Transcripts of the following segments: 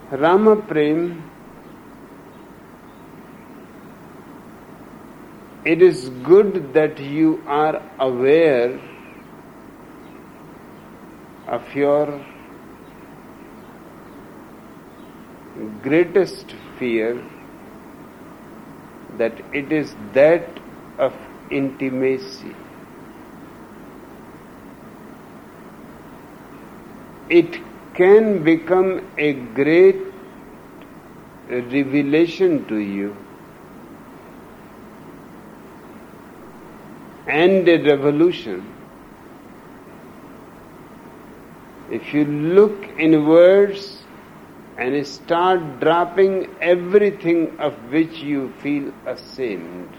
Rama Prem, it is good that you are aware of your greatest fear, that it is that of intimacy. It can become a great revelation to you and a revolution if you look inwards and start dropping everything of which you feel ashamed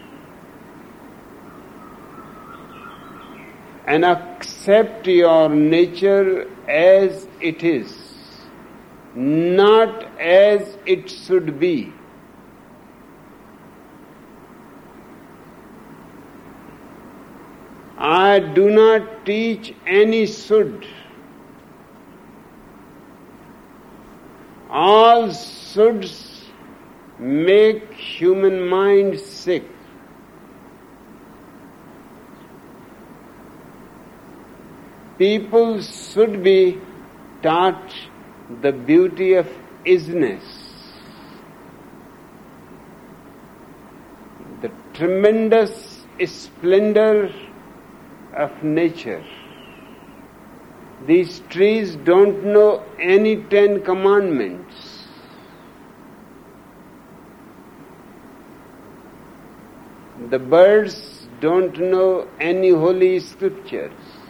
and accept your nature as it is, not as it should be. I do not teach any should. All shoulds make human mind sick. People should be taught the beauty of isness, the tremendous splendor of nature. These trees don't know any 10 commandments. The birds don't know any holy scriptures.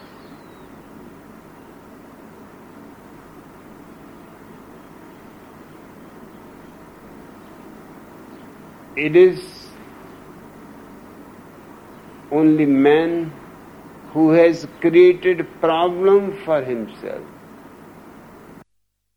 It is only man who has created problem for himself.